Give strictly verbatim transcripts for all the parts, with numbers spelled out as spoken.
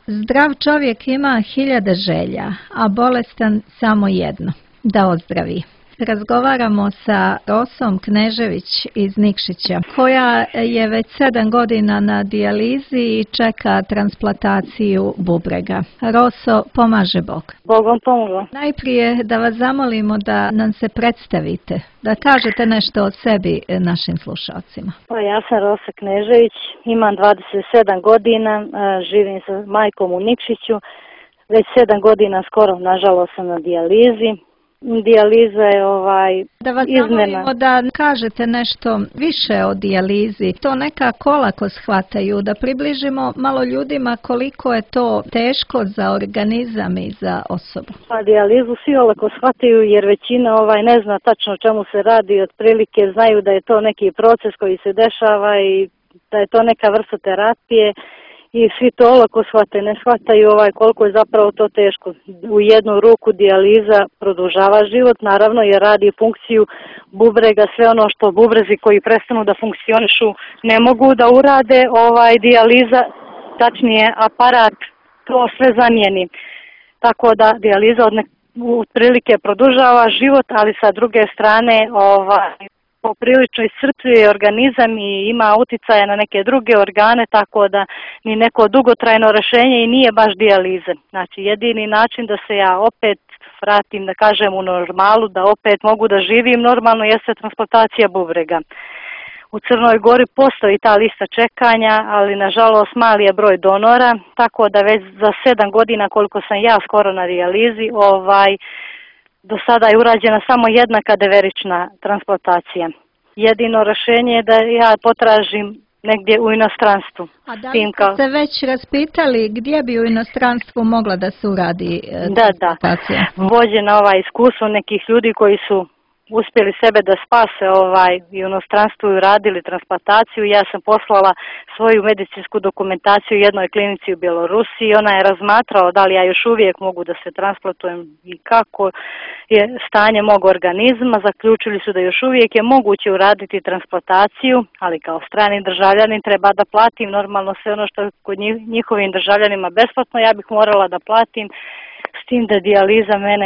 Zdrav čovjek ima hiljade želja, a bolestan samo jedno, da ozdravi. Razgovaramo sa Rosom Knežević iz Nikšića, koja je već sedam godina na dijalizi i čeka transplantaciju bubrega. Roso, pomaže Bog. Bogom pomoglo. Najprije da vas zamolimo da nam se predstavite, da kažete nešto o sebi našim slušalcima. Pa ja sam Rosa Knežević, imam dvadeset sedam godina, živim sa majkom u Nikšiću, već sedam godina skoro, nažalost, sam na dijalizi. Dijaliza je ovaj Da vas izmjena. zamolimo da kažete nešto više o dijalizi. To nekako olako shvataju, da približimo malo ljudima koliko je to teško za organizam i za osobu. Pa dijalizu svi olako shvataju jer većina ovaj ne zna tačno o čemu se radi, otprilike znaju da je to neki proces koji se dešava i da je to neka vrsta terapije. I svi to olako shvate, ne shvataju ovaj koliko je zapravo to teško. U jednu ruku dijaliza produžava život, naravno jer radi funkciju bubrega, sve ono što bubrezi koji prestanu da funkcionišu ne mogu da urade, ovaj dijaliza, tačnije aparat, to sve zamijeni. Tako da dijaliza od otprilike produžava život, ali sa druge strane ovaj poprilično iscrpljuje organizam i ima uticaja na neke druge organe, tako da ni neko dugotrajno rješenje i nije baš dijalize. Znači jedini način da se ja opet vratim, da kažem, u normalu, da opet mogu da živim normalno, jeste transplantacija bubrega. U Crnoj Gori postoji ta lista čekanja, ali nažalost mali je broj donora, tako da već za sedam godina koliko sam ja skoro na dijalizi, ovaj, do sada je urađena samo jedna kadaverična transplantacija. Jedino rješenje je da ja potražim negdje u inostranstvu. A da li ste se već raspitali gdje bi u inostranstvu mogla da se uradi da, transplantacija? Da, vođena ovaj iskustvo nekih ljudi koji su uspjeli sebe da spase ovaj, i u inostranstvu i radili transplantaciju. Ja sam poslala svoju medicinsku dokumentaciju jednoj klinici u Bjelorusiji. Ona je razmatrala da li ja još uvijek mogu da se transplantujem i kako je stanje mog organizma. Zaključili su da još uvijek je moguće uraditi transplantaciju, ali kao strani državljanin treba da platim normalno sve ono što je kod njihovim državljanima besplatno, ja bih morala da platim, s tim da dijaliza mene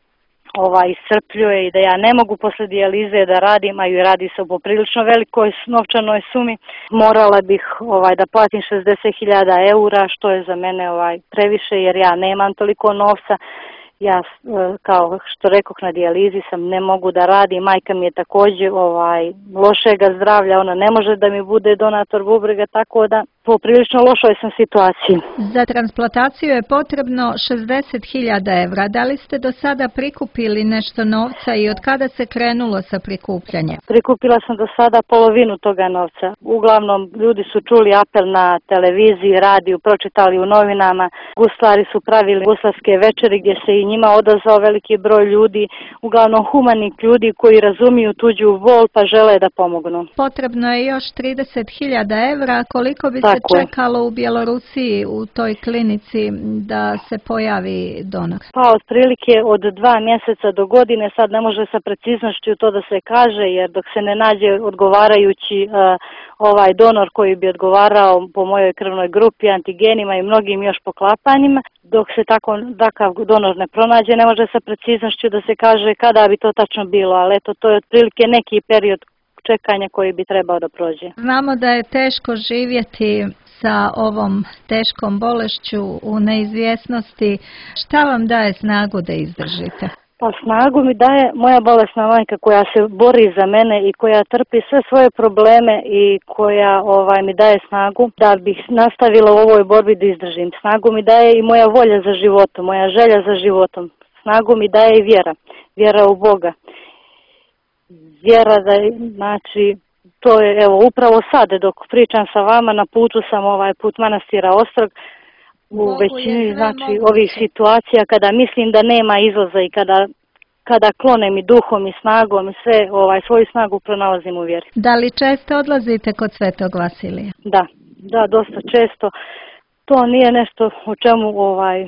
ovaj iscrpljuje i da ja ne mogu posle dijalize da radim, a i radi se o poprilično velikoj novčanoj sumi. Morala bih ovaj da platim šezdeset hiljada eura, što je za mene ovaj previše jer ja nemam toliko novca. Ja, kao što rekoh, na dijalizi sam, ne mogu da radim, majka mi je također ovaj, lošega zdravlja, ona ne može da mi bude donator bubrega, tako da poprilično lošoj sam situaciji. Za transplantaciju je potrebno šezdeset hiljada evra. Da li ste do sada prikupili nešto novca i od kada se krenulo sa prikupljanjem? Prikupila sam do sada polovinu toga novca. Uglavnom, ljudi su čuli apel na televiziji, radiju, pročitali u novinama. Guslari su pravili guslarske večeri gdje se i njima odazvao veliki broj ljudi, uglavnom humanih ljudi koji razumiju tuđu bol pa žele da pomognu. Potrebno je još trideset hiljada evra. Koliko bi se čekalo u Bjelorusiji u toj klinici da se pojavi donor? Pa otprilike od dva mjeseca do godine, sad ne može sa preciznošću to da se kaže, jer dok se ne nađe odgovarajući uh, ovaj donor koji bi odgovarao po mojoj krvnoj grupi, antigenima i mnogim još poklapanjima, dok se tako takav donor ne pronađe, ne može sa preciznošću da se kaže kada bi to tačno bilo, ali eto, to je otprilike neki period čekanja koji bi trebao da prođe. Znamo da je teško živjeti sa ovom teškom bolešću u neizvjesnosti. Šta vam daje snagu da izdržite? Pa snagu mi daje moja bolesna majka koja se bori za mene i koja trpi sve svoje probleme i koja ovaj mi daje snagu da bih nastavila u ovoj borbi da izdržim. Snagu mi daje i moja volja za životom, moja želja za životom. Snagu mi daje i vjera, vjera u Boga. Vjera da, znači, to je, evo, upravo sad dok pričam sa vama, na putu sam ovaj put manastira Ostrog, u Bogu većini, znači, moguće. ovih situacija kada mislim da nema izlaza i kada, kada klonem i duhom i snagom i sve, ovaj, svoju snagu pronalazim u vjeri. Da li često odlazite kod Svetog Vasilija? Da, da, dosta često. To nije nešto o čemu, ovaj,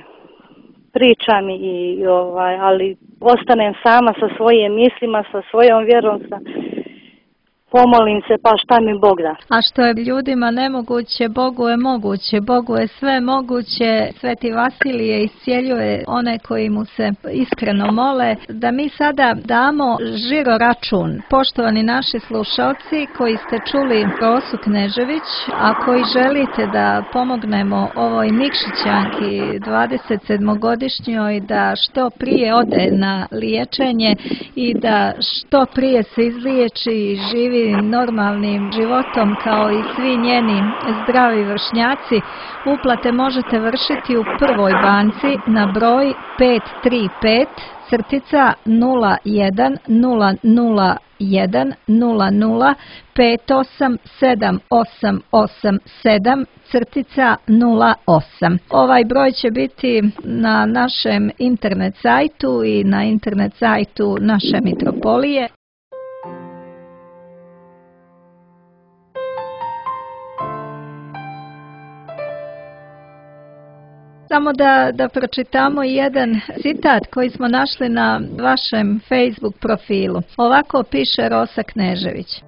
pričam i ovaj, ali ostanem sama sa svojim mislima, sa svojom vjerom, sa pomolim se pa šta mi Bog da. A što je ljudima nemoguće, Bogu je moguće. Bogu je sve moguće. Sveti Vasilije iscijeljuje one koji mu se iskreno mole. Da mi sada damo žiro račun. Poštovani naši slušalci koji ste čuli Rosu Knežević, a koji želite da pomognemo ovoj Nikšićanki dvadesetsedmogodišnjoj da što prije ode na liječenje i da što prije se izliječi i živi normalnim životom kao i svi njeni zdravi vršnjaci, uplate možete vršiti u Prvoj banci na broj pet tri pet crtica nula jedan nula nula jedan nula nula pet osam sedam osam osam sedam crtica nula osam. Ovaj broj će biti na našem internet sajtu i na internet sajtu naše mitropolije. Samo da, da pročitamo jedan citat koji smo našli na vašem Facebook profilu. Ovako piše Rosa Knežević.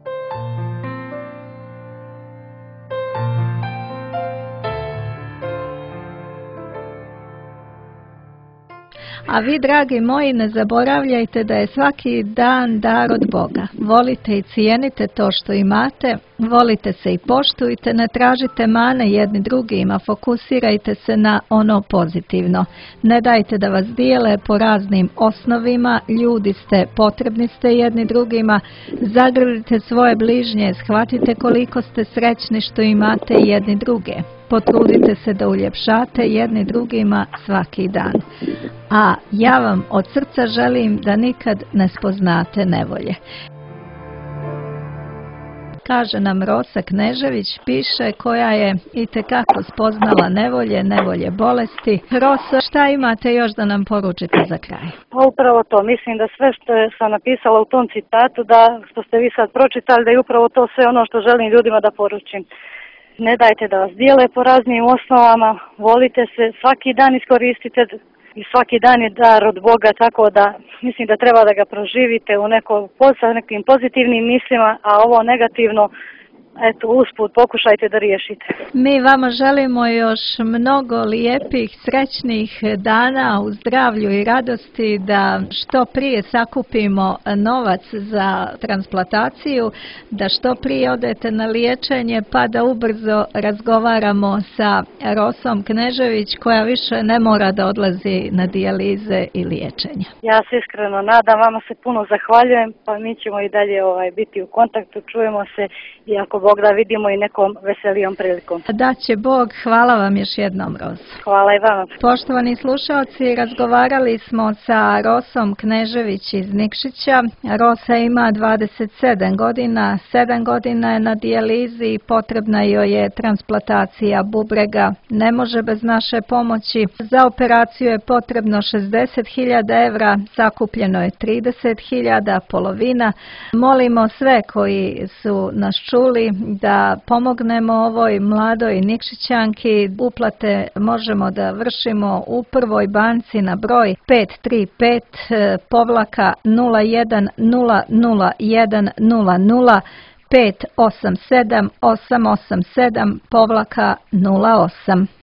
A vi, dragi moji, ne zaboravljajte da je svaki dan dar od Boga. Volite i cijenite to što imate, volite se i poštujte, ne tražite mane jedni drugima, fokusirajte se na ono pozitivno. Ne dajte da vas dijele po raznim osnovima, ljudi ste, potrebni ste jedni drugima, zagrlite svoje bližnje, shvatite koliko ste srećni što imate jedni druge. Potrudite se da uljepšate jedni drugima svaki dan. A ja vam od srca želim da nikad ne spoznate nevolje. Kaže nam Rosa Knežević, piše, koja je itekako spoznala nevolje, nevolje bolesti. Rosa, šta imate još da nam poručite za kraj? Pa upravo to, mislim da sve što sam napisala u tom citatu, da što ste vi sad pročitali, da je upravo to sve ono što želim ljudima da poručim. Ne dajte da vas dijele po raznim osnovama, volite se, svaki dan iskoristite i svaki dan je dar od Boga, tako da mislim da treba da ga proživite u neko, sa nekim pozitivnim mislima, a ovo negativno, eto, usput pokušajte da riješite. Mi vama želimo još mnogo lijepih, srećnih dana u zdravlju i radosti, da što prije sakupimo novac za transplantaciju, da što prije odete na liječenje, pa da ubrzo razgovaramo sa Rosom Knežević, koja više ne mora da odlazi na dijalize i liječenje. Ja se iskreno nadam, vama se puno zahvaljujem, pa mi ćemo i dalje ovaj, biti u kontaktu, čujemo se i ako Bog da vidimo i nekom veselijom prilikom. Da će Bog, hvala vam još jednom, Rosa. Hvala i vama. Poštovani slušalci, razgovarali smo sa Rosom Knežević iz Nikšića. Rosa ima dvadeset sedam godina, sedam godina je na dijalizi i potrebna joj je transplantacija bubrega. Ne može bez naše pomoći. Za operaciju je potrebno šezdeset hiljada evra, sakupljeno je trideset hiljada, polovina. Molimo sve koji su nas čuli da pomognemo ovoj mladoj Nikšićanki. Uplate možemo da vršimo u Prvoj banci na broj pet tri pet povlaka nula jedan nula nula jedan nula nula pet osam sedam osam osam sedam povlaka nula osam.